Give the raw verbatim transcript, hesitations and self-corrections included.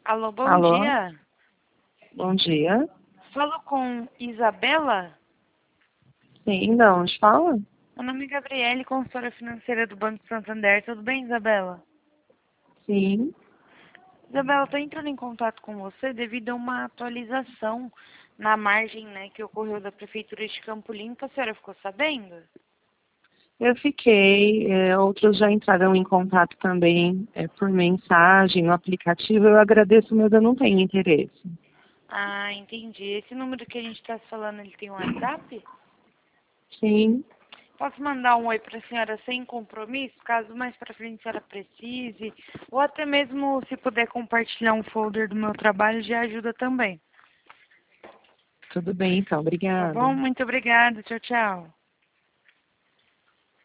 Alô, bom Alô, dia. bom dia. Falo com Isabela? Sim, de onde fala? Meu nome é Gabriele, consultora financeira do Banco Santander. Tudo bem, Isabela? Sim. Isabela, estou entrando em contato com você devido a uma atualização na margem, né, que ocorreu da Prefeitura de Campo Limpo. A senhora ficou sabendo? Eu fiquei, é, outros já entraram em contato também é, por mensagem, no aplicativo. Eu agradeço, mas eu não tenho interesse. Ah, entendi. Esse número que a gente está falando, ele tem um WhatsApp? Sim, Posso mandar um oi para a senhora sem compromisso, caso mais para frente a senhora precise, ou até mesmo se puder compartilhar um folder do meu trabalho, já ajuda também. tudo bem então, Tá obrigada. bom? Muito obrigada. Tchau, tchau.